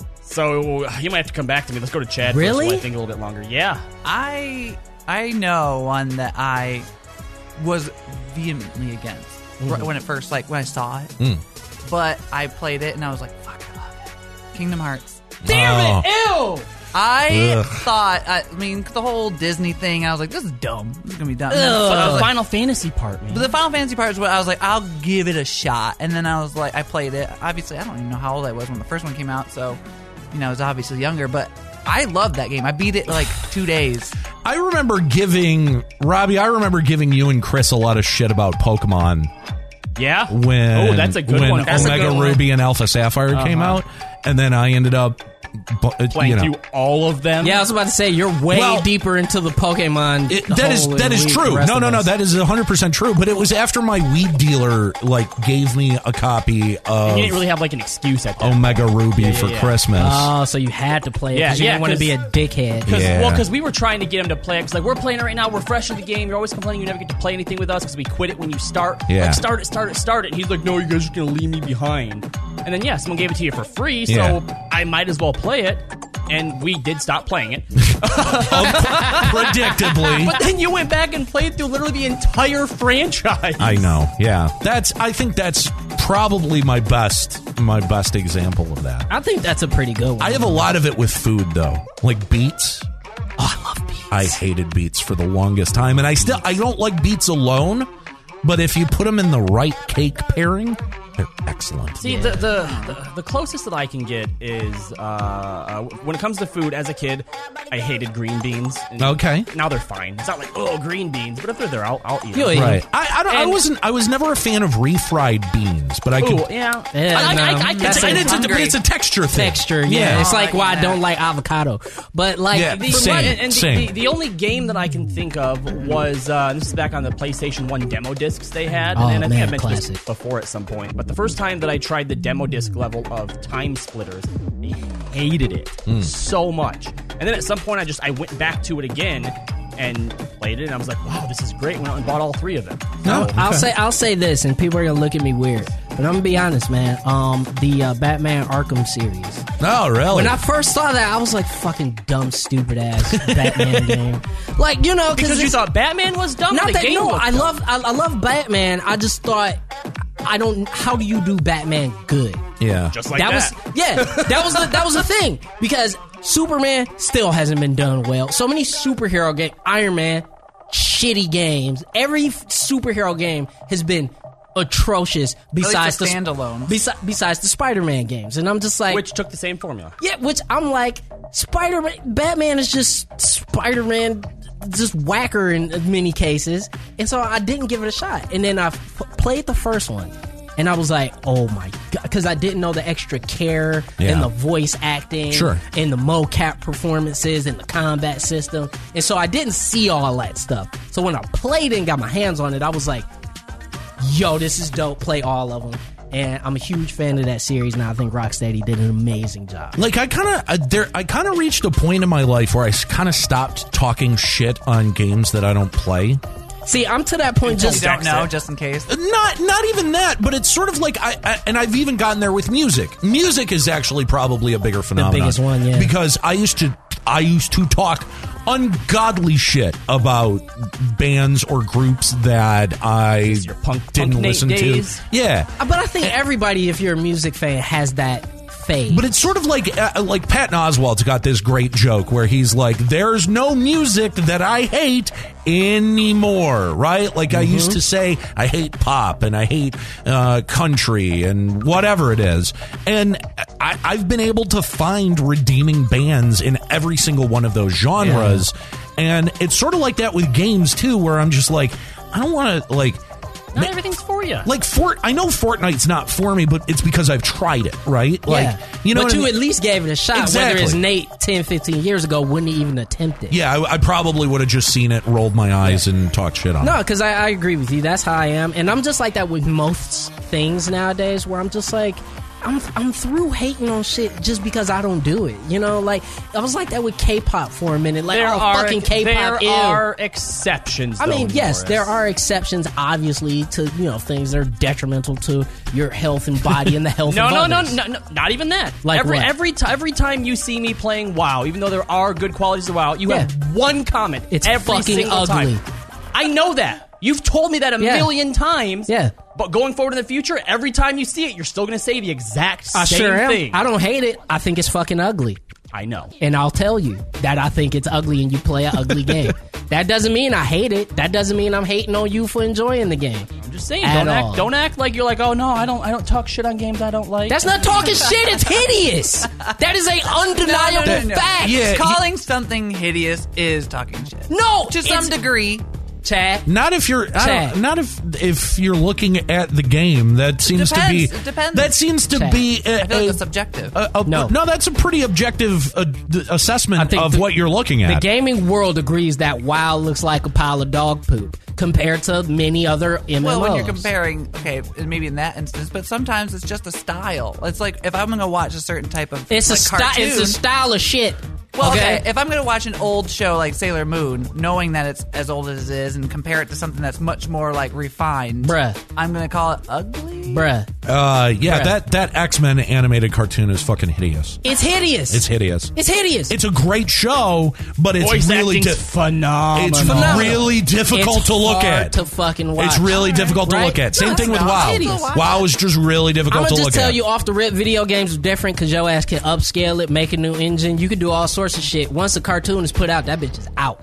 So you might have to come back to me. Let's go to Chad really? first while I think a little bit longer. Yeah. I know one that I was vehemently against when it first, like, when I saw it. But I played it and I was like, fuck, I love it. Kingdom Hearts. Damn it! Ew! I thought, I mean, the whole Disney thing, I was like, this is dumb. This is going to be dumb. But the Final Fantasy part, man. But the Final Fantasy part is what I was like, I'll give it a shot. And then I was like, I played it. Obviously, I don't even know how old I was when the first one came out, so, I was obviously younger. But I loved that game. I beat it in like 2 days. I remember giving you and Chris a lot of shit about Pokemon. Yeah? When that's a good one. When Omega Ruby and Alpha Sapphire came out, and then I ended up playing through all of them. Yeah, I was about to say you're way deeper into the Pokemon. That is true. No, that is 100% true. But it was after my weed dealer gave me a copy of. And you didn't really have an excuse at that Omega Ruby for Christmas. Oh, so you had to play it because you didn't want to be a dickhead. Because we were trying to get him to play it. Because we're playing it right now. We're fresh in the game. You're always complaining you never get to play anything with us because we quit it when you start. Yeah. Start it. And he's like, no, you guys are going to leave me behind. And then someone gave it to you for free, so I might as well play it. And we did stop playing it. Predictably. But then you went back and played through literally the entire franchise. I know, yeah. I think that's probably my best example of that. I think that's a pretty good one. I have a lot of it with food, though. Like beets. Oh, I love beets. I hated beets for the longest time. And I don't like beets alone, but if you put them in the right cake pairing, they're excellent. See, the closest that I can get is when it comes to food. As a kid, I hated green beans. Okay, now they're fine. It's not like green beans, but if they're there, I'll eat them. Right. Right. I was never a fan of refried beans, but I could. It's a texture thing. Yeah. It's like why I don't like avocado, but same. The only game that I can think of was this is back on the PlayStation 1 demo discs they had, and I think I mentioned this before at some point, but the first time that I tried the demo disc level of Time Splitters, I hated it so much. And then at some point I went back to it again and played it, and I was like, wow, this is great. Went out and bought all 3 of them. I'll say this, and people are gonna look at me weird, but I'm gonna be honest, man. The Batman Arkham series. Oh, really? When I first saw that, I was like, fucking dumb, stupid ass Batman game. Because you thought Batman was dumb. I love Batman. I just thought, how do you do Batman good? Yeah, just like that. That was the thing, because Superman still hasn't been done well. So many superhero games, Iron Man, shitty games. Every superhero game has been atrocious besides the standalone. Besides the Spider-Man games, and I'm just like, which took the same formula. Yeah, which I'm like, Batman is just Spider-Man, just whacker in many cases, and so I didn't give it a shot. And then I played the first one, and I was like, oh my god, because I didn't know the extra care and the voice acting, and the mocap performances and the combat system, and so I didn't see all that stuff. So when I played it and got my hands on it, I was like, yo, this is dope. Play all of them. And I'm a huge fan of that series, and I think Rocksteady did an amazing job. Like, I kind of reached a point in my life where I kind of stopped talking shit on games that I don't play. See, I'm to that point. Just don't know, just in case. Not even that, but it's sort of like and I've even gotten there with music. Music is actually probably a bigger phenomenon. The biggest one, yeah. Because I used to talk ungodly shit about bands or groups that I didn't listen to. Yeah. But I think everybody, if you're a music fan, has that fade. But it's sort of like Patton Oswalt's got this great joke where he's like, "There's no music that I hate anymore," right? Like I used to say, I hate pop and I hate country and whatever it is, and I've been able to find redeeming bands in every single one of those genres, and it's sort of like that with games too, where I'm just like, I don't want to like. Not everything's for you. Like I know Fortnite's not for me, but it's because I've tried it, right? Like, you know, but you at least gave it a shot. Exactly. Whether it's Nate 10, 15 years ago wouldn't even attempt it. Yeah, I probably would have just seen it, rolled my eyes, and talked shit on it. No, because I agree with you. That's how I am, and I'm just like that with most things nowadays. Where I'm just like, I'm through hating on shit just because I don't do it. You know, like I was like that with K-pop for a minute. Like, fucking K-pop. There are exceptions. I mean, yes, Morris. there are exceptions, obviously, to things that are detrimental to your health and body and the health. of others. No, not even that. Like every time you see me playing WoW, even though there are good qualities of WoW, you have one comment. It's every fucking single ugly. time. I know that. You've told me that a million times. Yeah. But going forward in the future, every time you see it, you're still going to say the exact same thing. I don't hate it. I think it's fucking ugly. I know. And I'll tell you that I think it's ugly and you play an ugly game. That doesn't mean I hate it. That doesn't mean I'm hating on you for enjoying the game. I'm just saying, At don't act like you're like, oh no, I don't talk shit on games I don't like. That's not talking shit. It's hideous. That is a undeniable fact. Yeah, Calling something hideous is talking shit. No, To some degree. Chad. Not if you're Chad. not if you're looking at the game. That seems to be. It depends. That seems to Chad. be. I feel like it's subjective. No. that's a pretty objective assessment think of what you're looking The at. gaming world agrees that WoW looks like a pile of dog poop compared to many other MMOs. Well, when you're comparing, okay, maybe in that instance, but sometimes it's just a style. It's like if I'm going to watch a certain type of It's cartoon, it's a style of shit. Well, okay, if I'm going to watch an old show like Sailor Moon, knowing that it's as old as it is, and compare it to something that's much more like refined, Bruh. I'm going to call it ugly. Bruh. Yeah, that X-Men animated cartoon is fucking hideous. It's hideous. It's hideous. It's hideous. It's a great show, but it's Voice really acting's phenomenal. it's Phenomenal. really difficult It's to look hard at. to fucking watch. It's really difficult to Right? look at. Same No, thing with it's WoW. hideous. WoW is just really difficult I'm to gonna look just tell at. you off the rip, video games are different because your ass can upscale it, make a new engine. You can do all sorts of shit. Once a cartoon is put out, that bitch is out.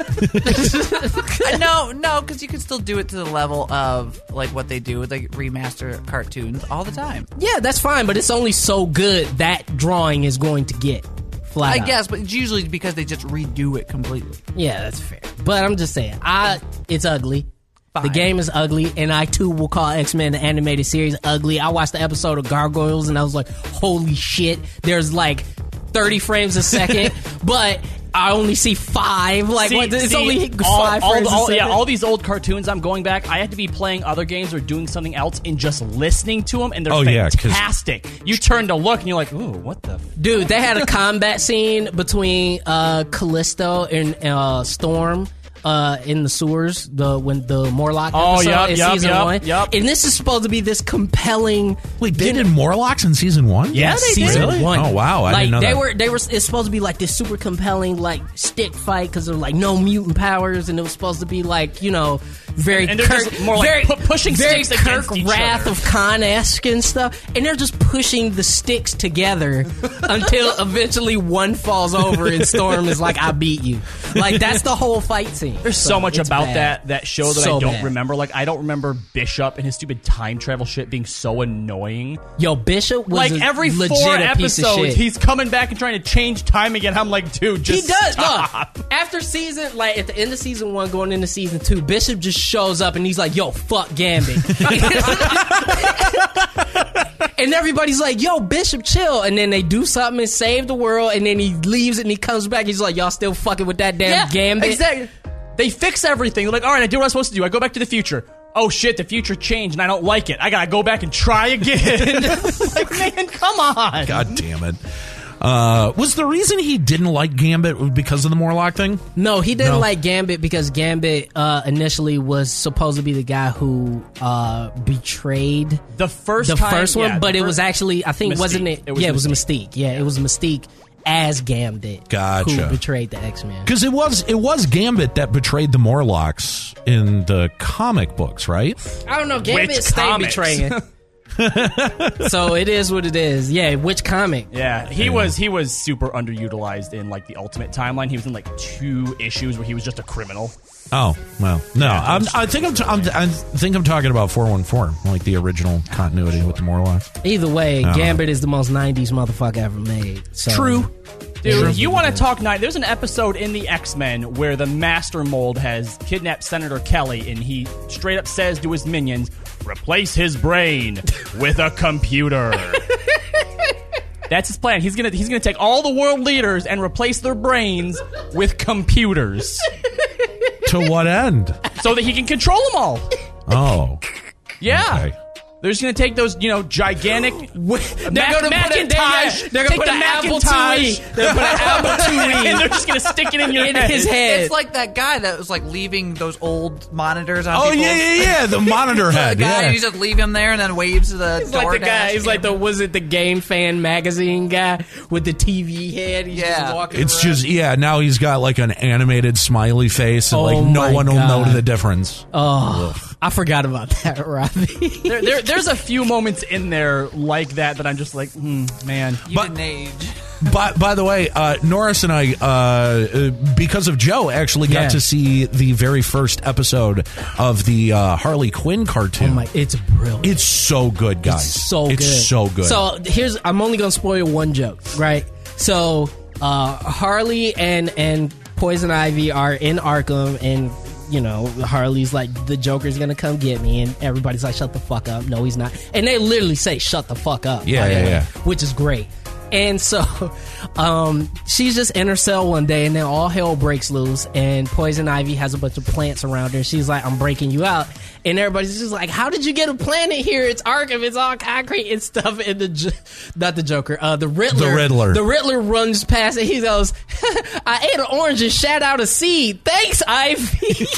No, because you can still do it to the level of like what they do with like remaster cartoons all the time. Yeah, that's fine, but it's only so good that drawing is going to get. Flat I out. guess, but it's usually because they just redo it completely. Yeah, that's fair. But I'm just saying, it's ugly. The Fine. game is ugly, and I too will call X-Men the animated series ugly. I watched the episode of Gargoyles, and I was like, holy shit, there's like 30 frames a second, but I only see 5. Like, it's only 5 frames a second. Yeah, all these old cartoons, I'm going back, I had to be playing other games or doing something else and just listening to them, and they're yeah, 'cause- fantastic. You turn to look, and you're like, ooh, what the... Dude, they had a combat scene between Callisto and Storm in the sewers, when the Morlock episode in season 1. Yep. And this is supposed to be this compelling. Wait, they did Morlocks in season 1? Yeah, they season did. 1. Oh wow, I didn't know that. They were. It's supposed to be like this super compelling like stick fight because there's like no mutant powers, and it was supposed to be like very And they're just more like pushing very sticks Kirk against each Wrath other. of Khan-esque and stuff, and they're just pushing the sticks together until eventually one falls over and Storm is like, "I beat you." Like that's the whole fight scene. There's so much it's about bad. that show that So I don't bad. remember. Like, I don't remember Bishop and his stupid time travel shit being so annoying. Yo, Bishop was Like, a every 4 legit piece of episodes, shit. he's coming back and trying to change time again. I'm like, dude, just He does. stop. Look, after season, like at the end of season 1, going into season 2, Bishop just shows up and he's like, "Yo, fuck Gambit," and everybody's like, "Yo, Bishop, chill." And then they do something and save the world, and then he leaves and he comes back. He's like, "Y'all still fucking with that damn Gambit?" Exactly. They fix everything. They're like, all right, I did what I was supposed to do. I go back to the future. Oh shit, the future changed and I don't like it. I gotta go back and try again. Like, man, come on. God damn it. Was the reason he didn't like Gambit because of the Morlock thing? No, he didn't No. like Gambit because Gambit initially was supposed to be the guy who betrayed The first the time, first one, yeah, but the it was first- actually, I think, Mystique. wasn't it? It was Yeah, it was Mystique. Mystique. Yeah, it was Mystique as Gambit Gotcha. who betrayed the X-Men. Because it was Gambit that betrayed the Morlocks in the comic books, right? I don't know. Gambit Which stayed comics? betraying. So it is what it is. Yeah, which comic? Yeah, he was super underutilized in like the Ultimate Timeline. He was in like 2 issues where he was just a criminal. Oh well, no. I think I'm talking about 414, like the original continuity with the Morlocks. Either way, Gambit is the most 90s motherfucker ever made. So. True. Dude, you want to talk night? There's an episode in the X-Men where the Master Mold has kidnapped Senator Kelly, and he straight up says to his minions, "Replace his brain with a computer." That's his plan. He's gonna take all the world leaders and replace their brains with computers. To what end? So that he can control them all. Oh. Yeah. Okay. They're just going to take those, gigantic Macintosh. They're going to put an Apple IIe. They're going to put an Apple IIe. And they're just going to stick it in your head. his head. It's like that guy that was like leaving those old monitors on. Oh people's- yeah, the monitor head. The guy, Yeah. you just leave him there and then waves to the He's door. like the guy. He's like was it the Game Fan magazine guy with the TV head? He's Yeah. just walking It's around. just now he's got like an animated smiley face, and Oh like no my one will know God. the difference. Oh, I forgot about that, Robbie. There's a few moments in there like that I'm just like, man. You didn't age. By the way, Norris and I, because of Joe, actually got Yeah. to see the very first episode of the Harley Quinn cartoon. Oh my, it's brilliant. It's so good, guys. It's so good. It's so good. So I'm only gonna spoil one joke, right? So Harley and Poison Ivy are in Arkham, and Harley's like, the Joker's gonna come get me, and everybody's like, shut the fuck up. No, he's not. And they literally say, shut the fuck up. Yeah, by the yeah, way, yeah. Which is great. And so she's just in her cell one day, and then all hell breaks loose, and Poison Ivy has a bunch of plants around her. She's like, I'm breaking you out. And everybody's just like, how did you get a planet here? It's Arkham. It's all concrete and stuff. And not the Joker, the Riddler. The Riddler. The Riddler runs past, and he goes, I ate an orange and shat out a seed. Thanks, Ivy.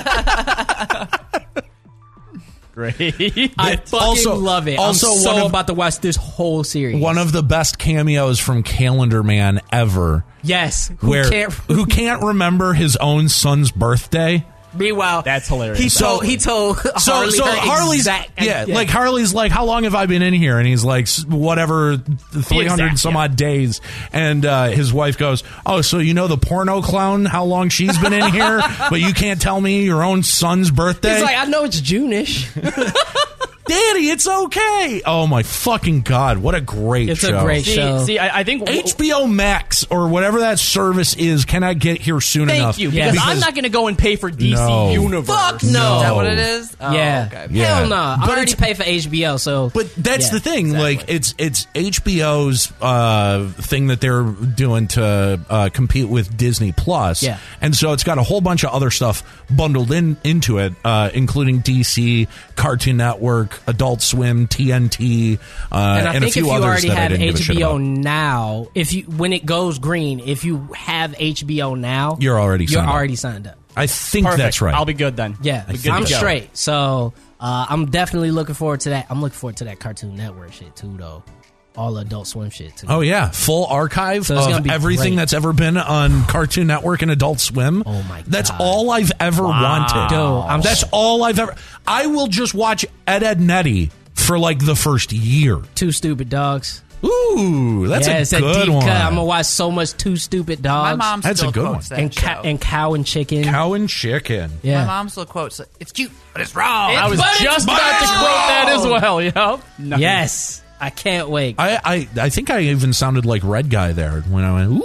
Great. I fucking love it. Also, I'm so about to watch this whole series. one of the best cameos from Calendar Man ever. Yes. Who can't remember his own son's birthday? Meanwhile, That's hilarious. He told Harley So her Harley's exact, like Harley's like, how long have I been in here? And he's like, whatever, 300 some odd days. And his wife goes, oh, so you know the porno clown, how long she's been in here, but you can't tell me your own son's birthday? He's like, I know it's June-ish. Daddy, it's okay. Oh my fucking God, what a great It's show. a great show. See, I think HBO Max or whatever that service is cannot get here soon Thank enough. you, Yes. because I'm not going to go and pay for DC No. Universe. Fuck no. Is that what it is? Oh, Yeah. Okay. Yeah. Hell no. I But already it's- pay for HBO, so. But that's Yeah, the thing. exactly. Like it's HBO's thing that they're doing to compete with Disney Plus. Yeah. And so it's got a whole bunch of other stuff bundled into it, including DC, Cartoon Network, Adult Swim, TNT, And I and a think few if you others already that I have didn't give a shit HBO about. now, when it goes green, if you have HBO now, You're already signed up. signed up. I think Perfect. that's right. I'll be good then. Yeah, Be good I'm to go. straight. So I'm definitely looking forward to that. I'm looking forward to that Cartoon Network shit too, though. All Adult Swim shit too. Oh yeah, full archive So it's gonna of be everything great. that's ever been on Cartoon Network and Adult Swim. Oh my That's God. all I've ever wanted. Dude, That's all I've ever. I will just watch Ed Nettie for like the first year. Two Stupid Dogs. Ooh, that's it's a good deep one. cut. I'm gonna watch so much Two Stupid Dogs. My mom That's still a good quotes one. that show. and Cow and Chicken. Cow and chicken. Yeah. My mom still quotes, it's cute, but it's wrong. I was But it's just about to wrong. quote that as well. Yep. Nice. Yes, I can't wait. I think I even sounded like Red Guy there when I went,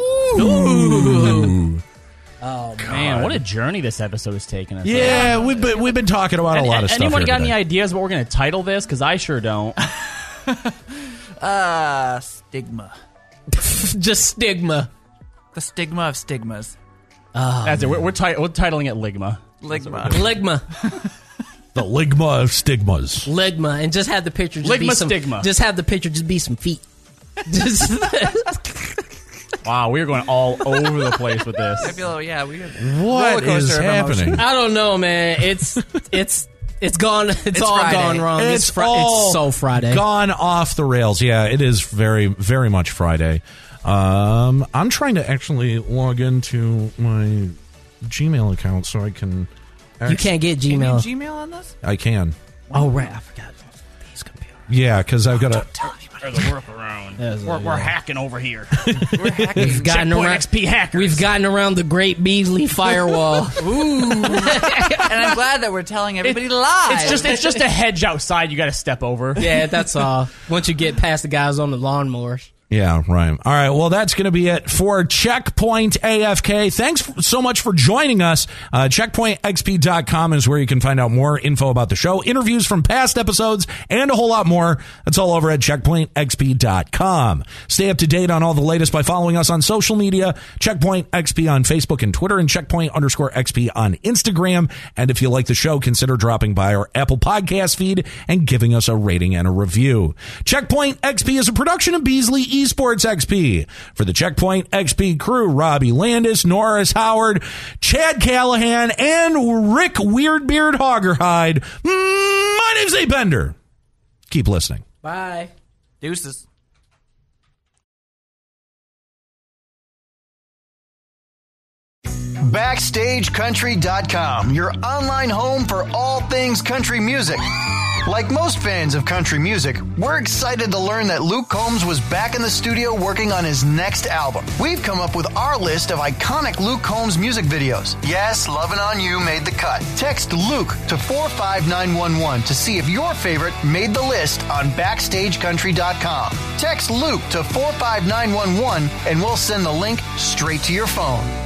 ooh. Oh Man, what a journey this episode has taken us. Yeah, we've been talking about a lot of stuff. Anyone here got any today. ideas what we're going to title this? Because I sure don't. Stigma. Just Stigma. The stigma of stigmas. That's it. We're titling it Ligma. Ligma. Ligma. The ligma of stigmas. Ligma, and just have the picture just be Ligma some stigma. Just have the picture just be some feet. Just Wow, we're going all over the place with I this. feel, yeah, we What is happening? I don't know, man. It's gone. It's all Friday. gone wrong. It's It's so Friday. Gone off the rails. Yeah, it is very, very much Friday. I'm trying to actually log into my Gmail account so I can. You can't get Can you Gmail. Gmail on this? I can. Oh right, I forgot. These computers. Yeah, because I've got a... There's a workaround. We're hacking over here. We're hacking. We've gotten Checkpoint around, XP hackers. We've gotten around the Great Beasley firewall. Ooh. And I'm glad that we're telling everybody live. It's just a hedge outside you got to step over. Yeah, that's all. Once you get past the guys on the lawnmowers. Yeah, right. All right, well, that's going to be it for Checkpoint AFK. Thanks so much for joining us. CheckpointXP.com is where you can find out more info about the show, interviews from past episodes, and a whole lot more. That's all over at CheckpointXP.com. Stay up to date on all the latest by following us on social media, Checkpoint XP on Facebook and Twitter, and Checkpoint_XP on Instagram. And if you like the show, consider dropping by our Apple Podcast feed and giving us a rating and a review. Checkpoint XP is a production of Beasley Esports XP. For the Checkpoint XP crew, Robbie Landis, Norris Howard, Chad Callahan, and Rick Weirdbeard Hoggerhide, my name's Nate Bender. Keep listening. Bye. Deuces. BackstageCountry.com, your online home for all things country music. Like most fans of country music, we're excited to learn that Luke Combs was back in the studio working on his next album. We've come up with our list of iconic Luke Combs music videos. Yes, Lovin' On You made the cut. Text Luke to 45911 to see if your favorite made the list on BackstageCountry.com. Text Luke to 45911 and we'll send the link straight to your phone.